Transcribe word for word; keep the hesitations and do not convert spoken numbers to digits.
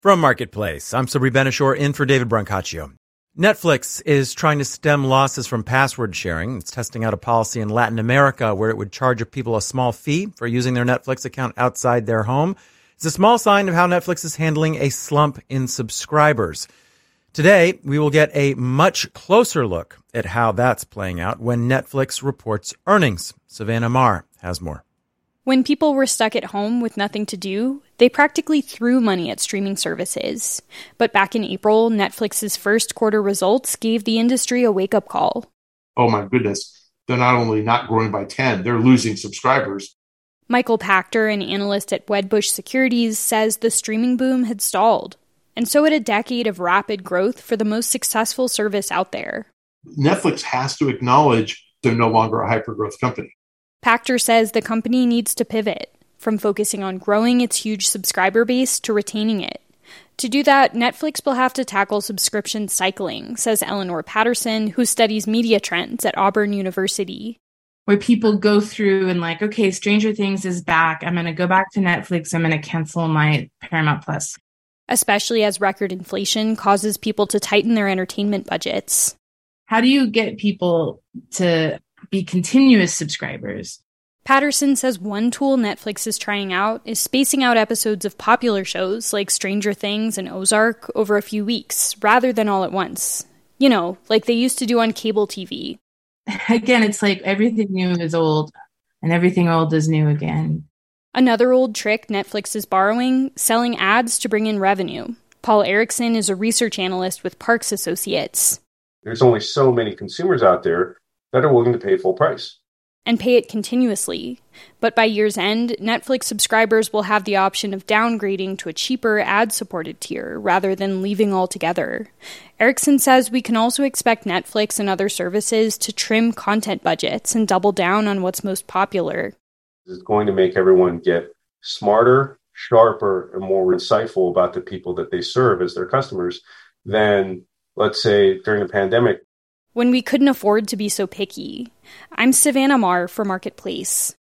From Marketplace, I'm Sabri Benishore in for David Brancaccio. Netflix is trying to stem losses from password sharing. It's testing out a policy in Latin America where it would charge people a small fee for using their Netflix account outside their home. It's a small sign of how Netflix is handling a slump in subscribers. Today, we will get a much closer look at how that's playing out when Netflix reports earnings. Savannah Maher has more. When people were stuck at home with nothing to do, they practically threw money at streaming services. But back in April, Netflix's first quarter results gave the industry a wake-up call. Oh my goodness, they're not only not growing by ten, they're losing subscribers. Michael Pachter, an analyst at Wedbush Securities, says the streaming boom had stalled. And so had a decade of rapid growth for the most successful service out there. Netflix has to acknowledge they're no longer a hyper-growth company. Pachter says the company needs to pivot from focusing on growing its huge subscriber base to retaining it. To do that, Netflix will have to tackle subscription cycling, says Eleanor Patterson, who studies media trends at Auburn University. Where people go through and like, okay, Stranger Things is back. I'm going to go back to Netflix. I'm going to cancel my Paramount Plus. Especially as record inflation causes people to tighten their entertainment budgets. How do you get people to be continuous subscribers? Patterson says one tool Netflix is trying out is spacing out episodes of popular shows like Stranger Things and Ozark over a few weeks, rather than all at once. You know, like they used to do on cable T V. Again, it's like everything new is old, and everything old is new again. Another old trick Netflix is borrowing, selling ads to bring in revenue. Paul Erickson is a research analyst with Parks Associates. There's only so many consumers out there that are willing to pay full price. And pay it continuously. But by year's end, Netflix subscribers will have the option of downgrading to a cheaper ad-supported tier rather than leaving altogether. Erickson says we can also expect Netflix and other services to trim content budgets and double down on what's most popular. It's going to make everyone get smarter, sharper, and more insightful about the people that they serve as their customers than, let's say, during the pandemic. When we couldn't afford to be so picky. I'm Savannah Maher for Marketplace.